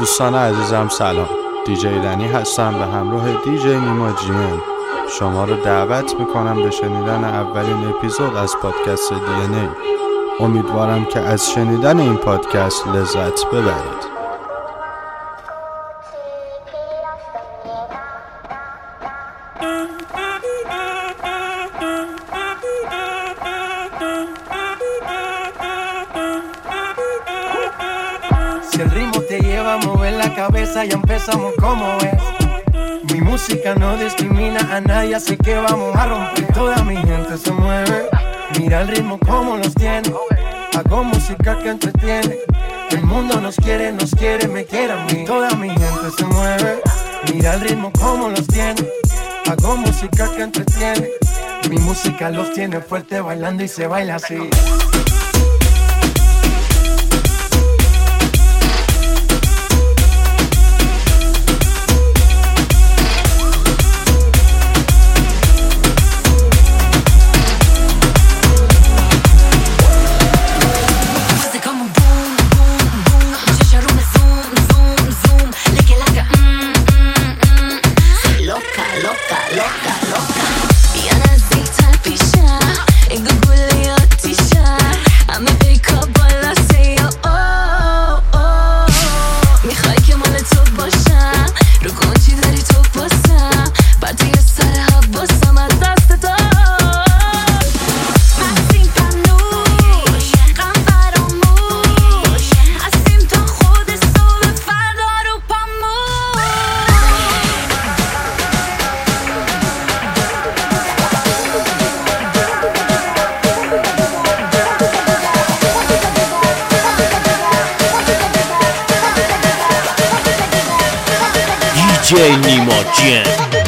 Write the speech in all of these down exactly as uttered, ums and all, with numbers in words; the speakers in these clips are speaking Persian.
دوستان عزیزم سلام، دیجی دنی هستم به همراه دیجی نیما جیم. شما رو دعوت میکنم به شنیدن اولین اپیزود از پادکست دی ان ای. امیدوارم که از شنیدن این پادکست لذت ببرید. Si el ritmo te lleva a mover la cabeza, ya empezamos como es. Mi música no discrimina a nadie, así que vamos a romper. Toda mi gente se mueve, mira el ritmo como los tiene. Hago música que entretiene. El mundo nos quiere, nos quiere, me quiere a mí. Toda mi gente se mueve, mira el ritmo como los tiene. Hago música que entretiene. Mi música los tiene fuerte bailando y se baila así. دیجی نیما جیم.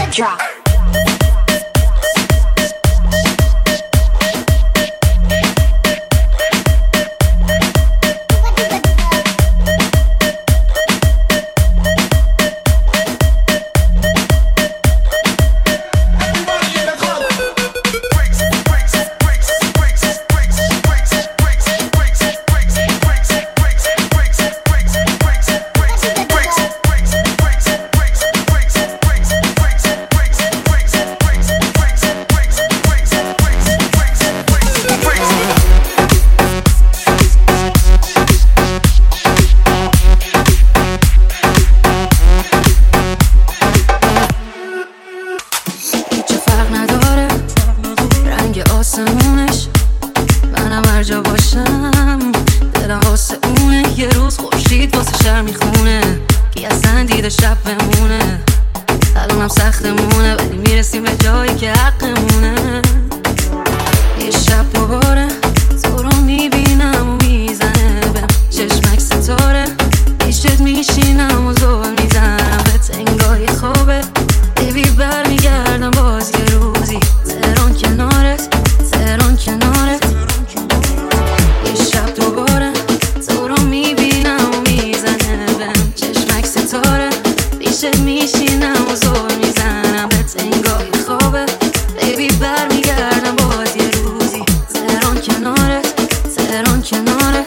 شب بمونه الانم سختمونه ولی میرسیم به جایی که حقمونه. یه شب دوباره تو رو میبینم و میزنه بهم چشمک ستاره پیشت میشینم و زور میزنم بهت انگاری خوبه بیبی برمیگردم باز یه روزی تهران کنارت تهران کنارت. یه شب دوباره تو رو میبینم و میزنه بهم چشمک ستاره پیشت میشینم و زور میزنم بهت انگاری خوبه بیبی برمیگردم باز یه روزی تهران کنارت تهران کنارت.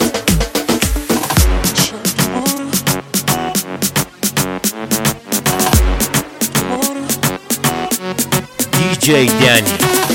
دیجی دنی.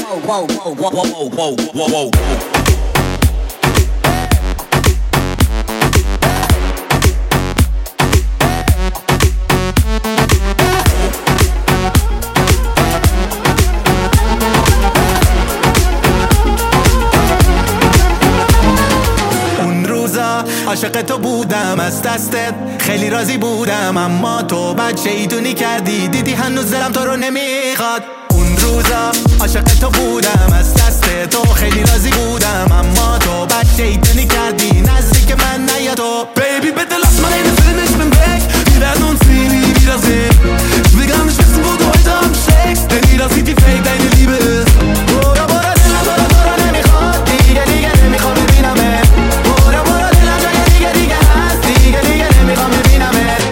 عاشق تو بودم از دستت خیلی راضی بودم اما تو بد شیطونی کردی دیدی هنوز دلم تو رو نمیخواد. اون روزا عاشق تو بودم از دست تو خیلی راضی بودم اما تو بد شیطونی کردی نزدیک من نیا تو. Baby bitte lass mal eine Film, ich bin weg, wir werden uns nie, nie wiedersehen. Ich will gar nicht wissen, wo du heute Abend steckst, denn jeder sieht wie fake deine Liebe ist. Bora bora dilla dora dora nemikhad دیگه دیگه نمیخوام ببینمت. Bora bora dilla جای دیگه دیگه هست دیگه دیگه نمیخوام ببینمت.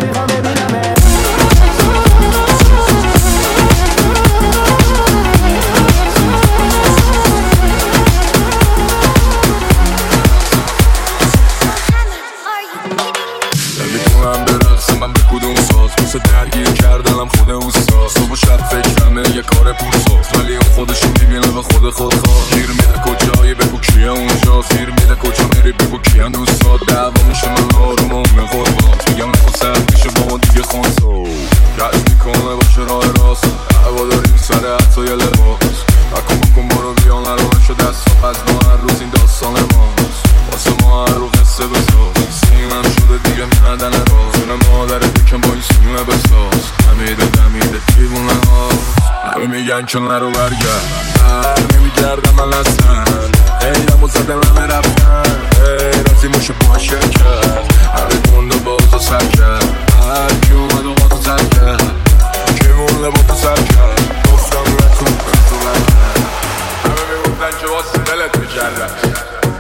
میگن دوستات دعوا میشه من آرومم قربان میگم نکن سرد میشه با ما دیگه خونسو کش میکنه باشه راه راست هوا داریم سر حتی یه لباس نکن بکن برو بیا نرو شد دست و از ما هر روز این داستان ماست واسه ما هر رو قصه بساز سیمم شده دیگه معدن راز جون مادر بکن با این سیمه بساز همیده دمیده دیوونه ها همه میگن که نرو برگرد هر نمیگردم من اصلا ایدم و زدم همه رفتن ای رازی موشه پاشه کرد هر گنده باز و سر کرد هر کی اومد و قاطو سر کرد کی مونه با تو سر کرد گفتم نکن تو برد همه میگفتن که واسه دلت میکردن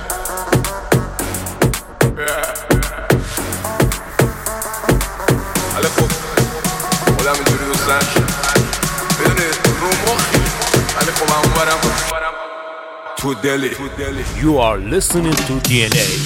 حالا خب خودم اینجوری دوستن بدونی رو مخی ولی خب همون برم تو دلی You are listening to دی ان ای.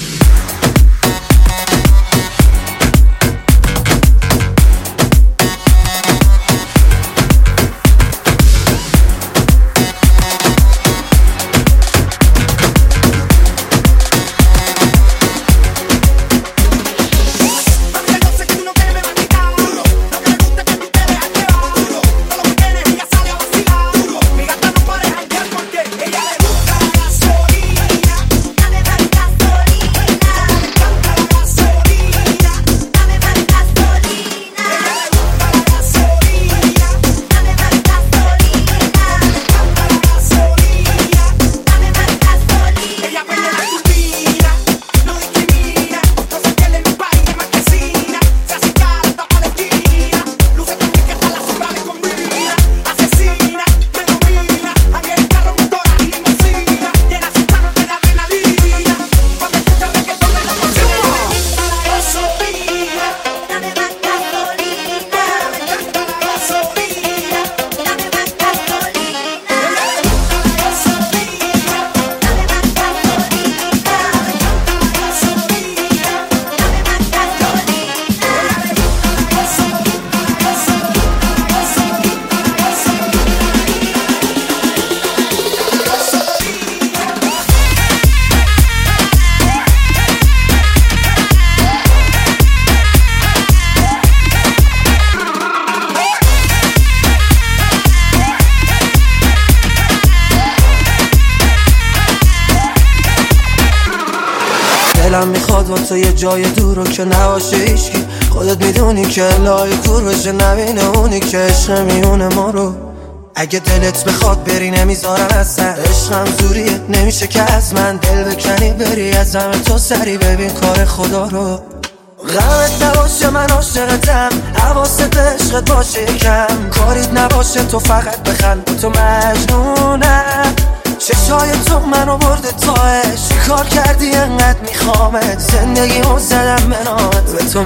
دلم میخواد با تو یه جای دور رو که نباشه ایشکی خودت میدونی که لای کور بشه نبینه اونی که عشق میونه ما رو اگه دلت بخواد بری نمیذارم اصلا عشقم زوریه نمیشه که از من دل بکنی بری از همه تو سری ببین کار خدا رو غمت نباشه من عاشقتم حواست به عشقت باشه کم کاریت نباشه تو فقط بخند تو مجنونم چشای تو منو برده تاش کار کردی انقدر میخوامت زندگی رو زدم به نامت به تو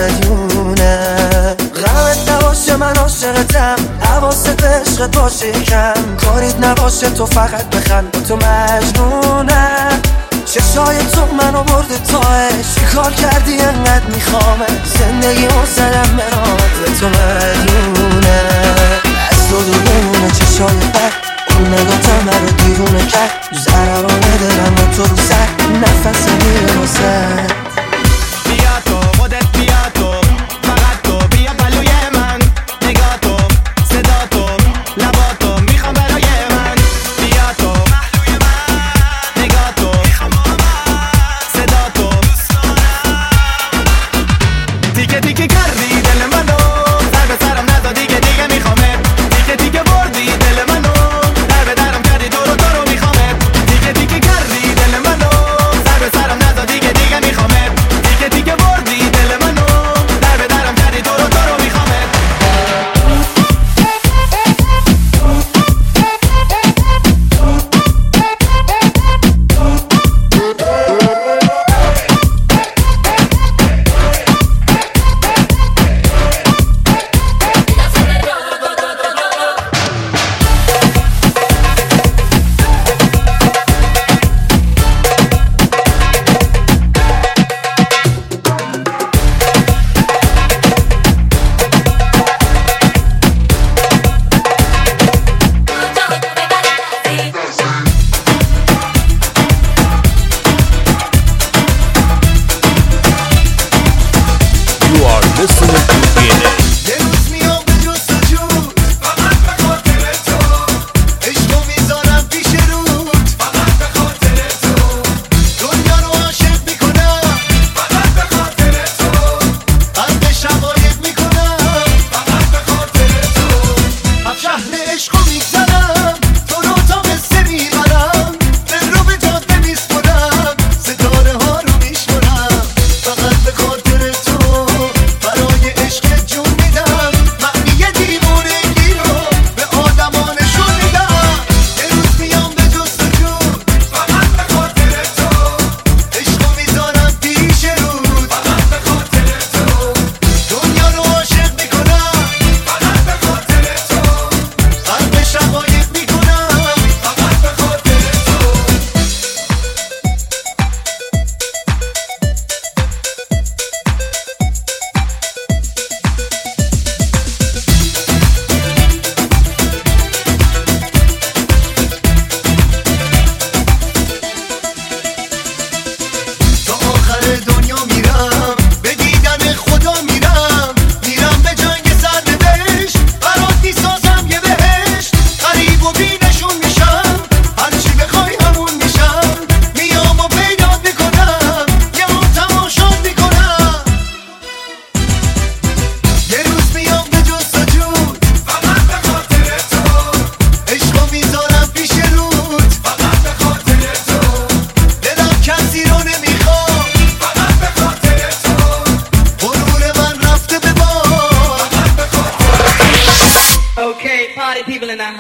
مدیونم غمت نباشه من عاشقتم حواست به عشقت باشه کم کاریت نباشه تو فقط بخند تو مجنونم چشای تو منو برده تاش کار کردی انقدر میخوامت زندگی رو زدم به نامت به تو مدیونم از تو دونه چشای بد اون نگاه من رو دیوونه کرد ضربانه دلم رو تو رو سر نفس میره واسه بیا تو خودت بیا تو فقط تو بیا پلوی من نگاه تو صدا تو لبا تو میخوام برای من بیا تو پهلوی من نگاه تو میخوام صدا تو تیکه تیکه کردی دل منو سر به سرم نزدی که دیگه میخوامه تیکه تیکه بردی دل منو در به درم کردی تو رو تو رو میخوامه تیکه تیکه کردی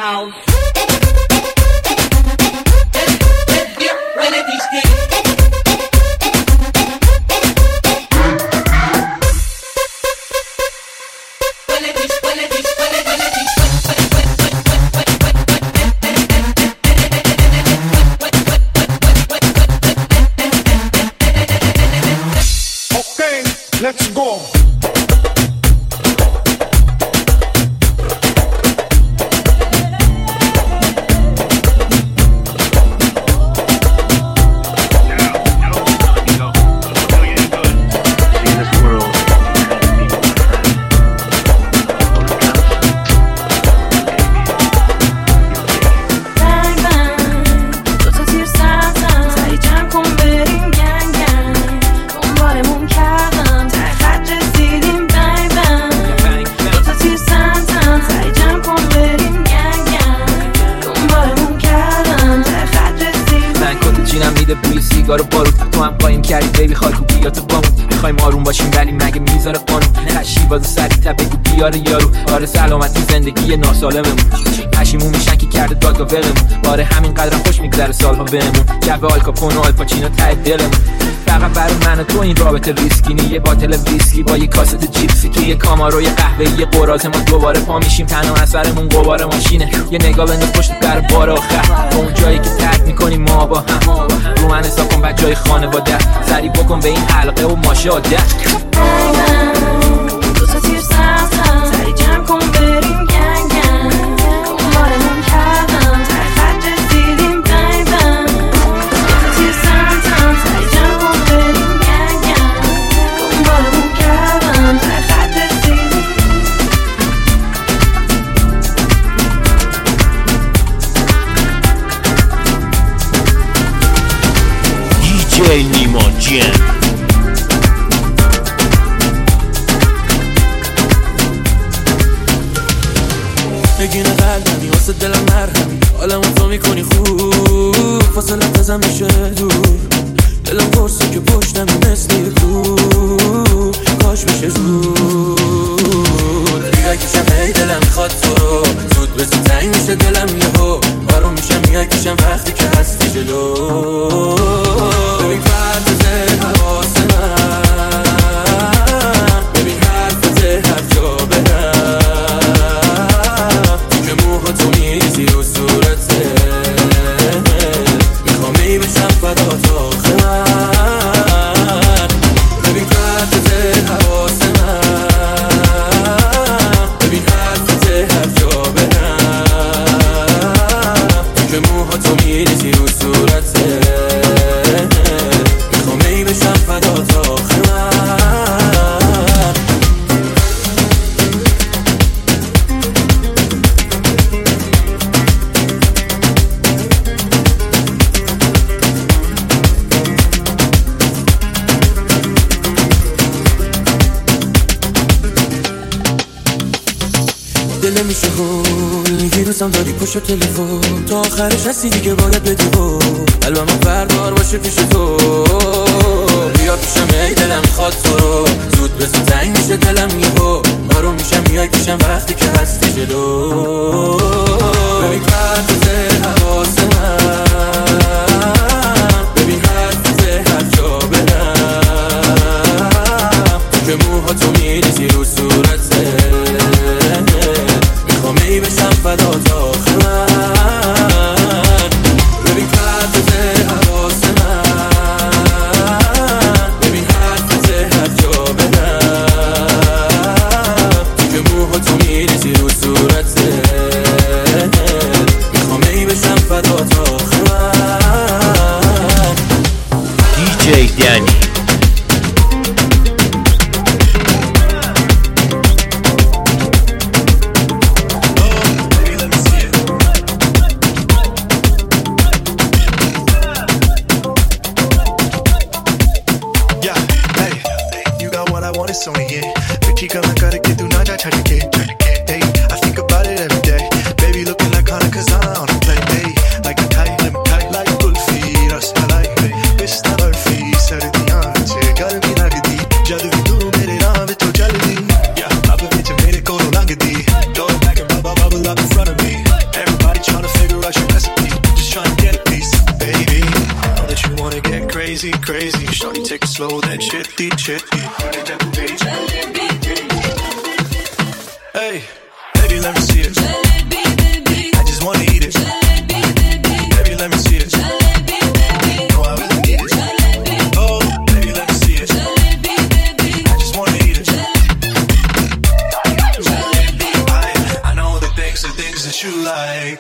house. Let's go. سیگارو بارو تو هم قایم کردی بیبی خاکو بیا تو بامون میخوایم آروم باشیم ولی مگه میذاره قانون نشی باز سری تا بگو بیاره یارو آره سلامتی زندگی ناسالممون پشیمون میشن که کرده داد و ولمون آره همین قدرم خوش میگذره سالها بهمون جو آلکاپون و آلپاچینو ته دلمون فقط برای من و تو این رابطه ریسکی نی یه باتل ویسکی با یه کاست چیپسی تو یه کامارو یه قهوه یه قراز ما دوباره پا میشیم تنها اثرمون قبار ماشینه یه نگاه بنداز پشت در بار آخر اون جایی که ترک میکنیم ما با هم رو من حساب کن بچهای خانواده سری بکن به این حلقه و ماشاءالله دو تا تیر سرسم سری جمع کن بریم گنگ گنگ دنبالمون کردم تر خط رسیدیم بیبن دو تا تیر سرسم سری جمع کن بریم گنگ گنگ دنبالمون کردم تر خط رسیدیم دیجی نیما جیم نگین قلبمی واسه دلم مرهمی حالمو تو میکنی خوب فاصله تازم میشه دور دلم پرسه که پشتمی مثل خوب کاش بشه زود دیگه کشم هی دلم میخواد تو رو زود به زود تنگ میشه دلم یهو آروم میشم میای کشم وقتی که هستی جلو ببین فرد حواس من ببین حرفت هر جا برم که موها تو میریزی رو صورته میخوام ای بشم فدا تا آخر ببین فرد حواس من ببین حرفت هر جا برم که موها تو میریزی رو صورته میخوام ای بشم فدا تا آخر دل نمیشه هول یه روزم داری پشت تلفن تا آخرش هستی دیگه باید بدی و قلبم بردار باشه پیش تو بیا پیشم ای دلم خواد تو رو زود به زود تنگ میشه دلم یهو آروم میشم میای پیشم وقتی که هستی جلو ببین فرد حواس من ببین حرفت هر جا برم که موها تو میریزی رو صورته میخوام ای بشم فدا تا آخر ببین فرد حواس من ببین حرفت هر جا برم که موها تو میریزی رو صورته میخوام ای بشم فدا تا آخر دیجی دنی Everybody crazy, crazy. Shorty take it slow, then chitty, chitty. Hey, baby, let me see it. I just wanna eat it. Baby, let me see it. No, I really need it. Oh, baby, let me see it. I just wanna eat it. I, I know the things, the things that you like.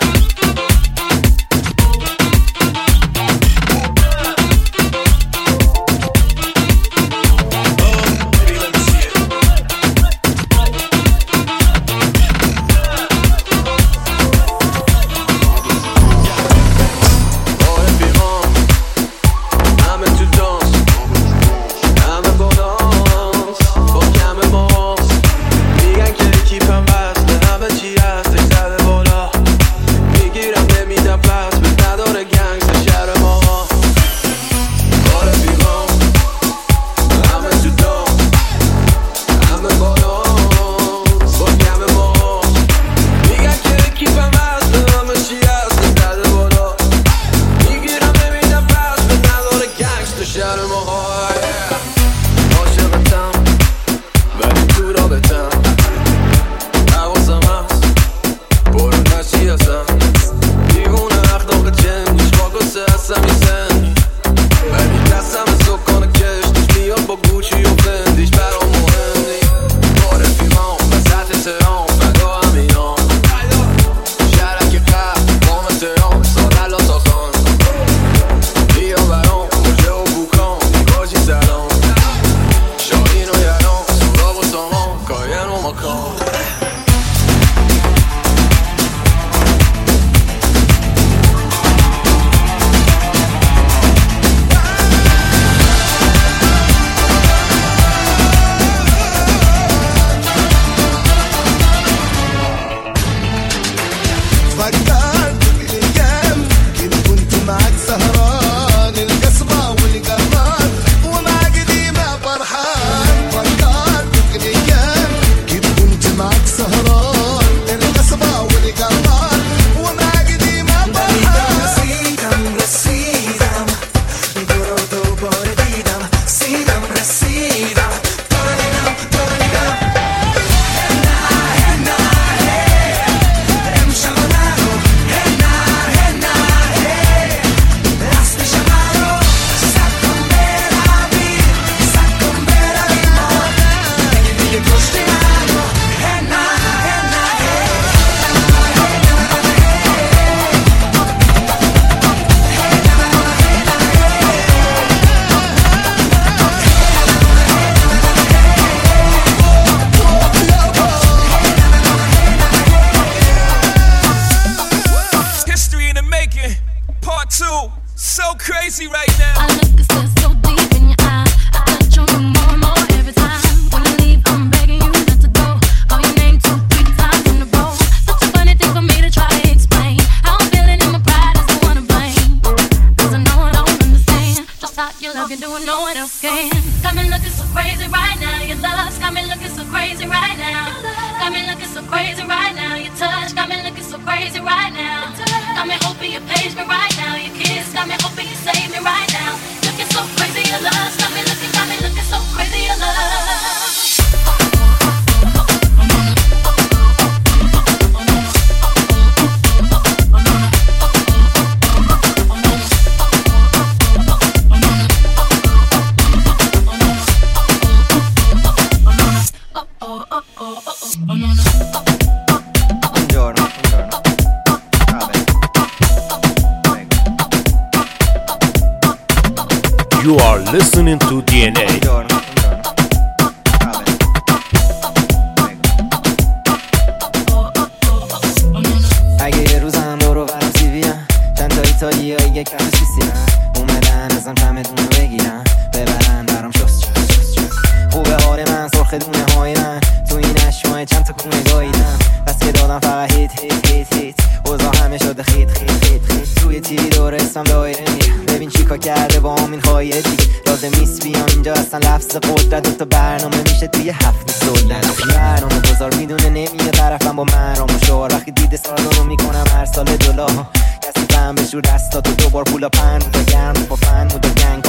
You are listening to دی ان ای. اگه یه روزم دورو برم سی ویم چند تا ایتالیایی یک کف سیسیم اومدن ازم چمدونو بگیرن ببرن برام شست شست شست خوبه حال من سرخ دونه های من تو این اشماه چند تا کونه گاییدم بس که دادم فقط هیت هیت هیت هیت اوضاع همه شده خیت خیت خیت خیت توی تیوی دور اسم دایره میرم ببین چیکار کرده با همین خواهیه دیگه لازم نیست بیام اینجا اصلا لفظ قدرت دوتا برنامه میشه توی هفته سلطنت برنامه گذار میدونه نمیه طرفم با مرام و شعار وقتی دیده سالونو میکنم هر سال دلا کسی فهم بشور دستاتو دوبار پولا پن بودا گرم با فن بودا گنگ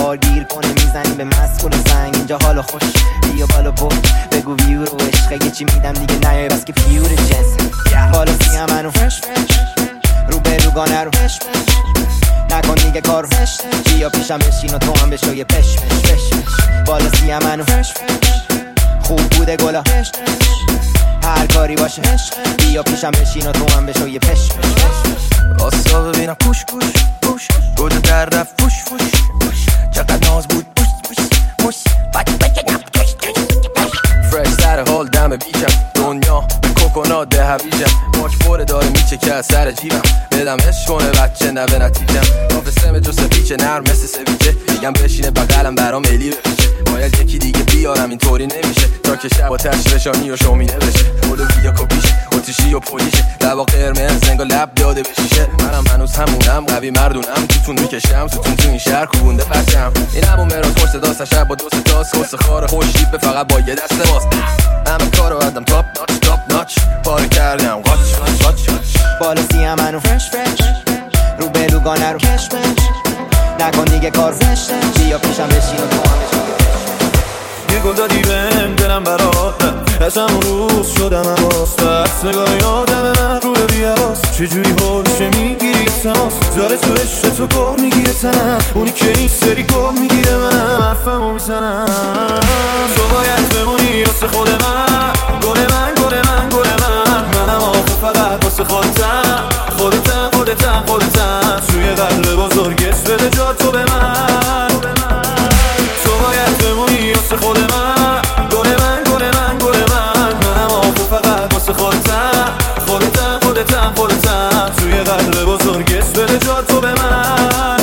میزنیم به مسئول سنگ اینجا حالا خوش بیا بالا بود بگو ویو رو عشق یه چی میدم دیگه نیای بس که پیور جنس بالا سیم منو رو به روگانه رو نکن دیگه کارو بیا پیشم بشین و تو هم بشو یه پش پش پش بالا سیم منو خوب بوده گلا هر کاری باشه بیا پیشم بشین و تو هم بشو یه پش پش پش آسا ببینم پوش پوش پوش گوجه در رفت فوش فوش چقدر ناز بود پوش پوش پوش بچه بچه نم توش فرش سر حال دم بیچم دنیا به کوکونات ده هویجم ماک بوره داره میچه که از سر جیبم بدم عشق کنه بچه نه به نتیجم نافسم جو سپیچه نرم مثل سویچه میگم بشینه بقلم برام ملی بپیچه باید یکی دیگه بیارم اینطوری نمیشه تا که شب با تشرشانی و شومینه بشه خود ویدیو کپیشه اتیشی و پولیشه لبا قرمز زنگا لب داده بشیشه منم هنوز همونم قوی مردونم توتون میکشم ستون تو این شهر کوبونده پرچم این همون مراز خوش صداست شب با دوست تاس خوش خاره خوش شیپه فقط با یه دست باز همه کارو آدم تاپ ناچ تاپ ناچ پاره کردم قاچ قاچ بالا سیم منو فرش فرش رو به روگانه رو کش کش نکن دیگه کار بیا پیشم بشین و تو هم بشین یه گل دادی بهم دلم برات از همون روز شدم عباس دست نگاه یادم من رو بیاس چجوری حالشه میگیری تماس داره تو عشق تو کار میگیره تنم اونی که این سری گل میگیره منم حرفمو میزنم تو باید بمونی واسه خود من گل من گل من گل من منم آخه فقط واسه خودتم خودتم خودتم خودتم توی قلب بزرگ اسم بده جا تو به من تو باید بمونی واسه خود من گل من گل من گل من منم آخه فقط واسه خودتم خودتم خودتم خودتم توی قلب بزرگ اسم بده جا تو به من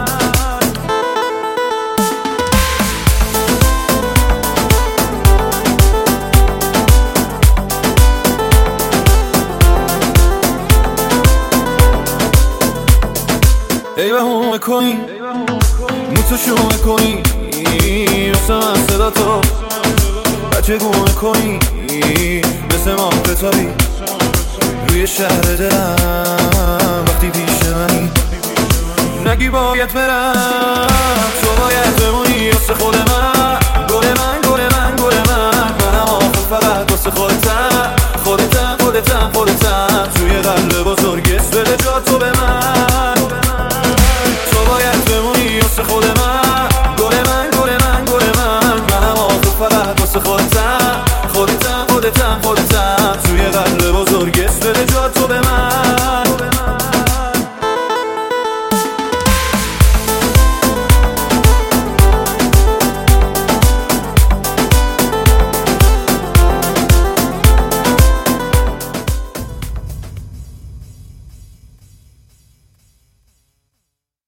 ای بهونه کنی موتو شونه کنی مثل من صدا تو بچه گونه کنی مثل ما بتابی روی شهر دلم وقتی پیش منی نگی باید برم تو باید بمونی واسه خود من گل من گل من گل من منم آخه فقط واسه خودتم خودتم خودتم خودتم توی قلب بزرگ اسم بده جا تو به من تو باید بمونی واسه خود من گل من گل من گل من منم آخه فقط واسه خودتم خودتم خودتم خودتم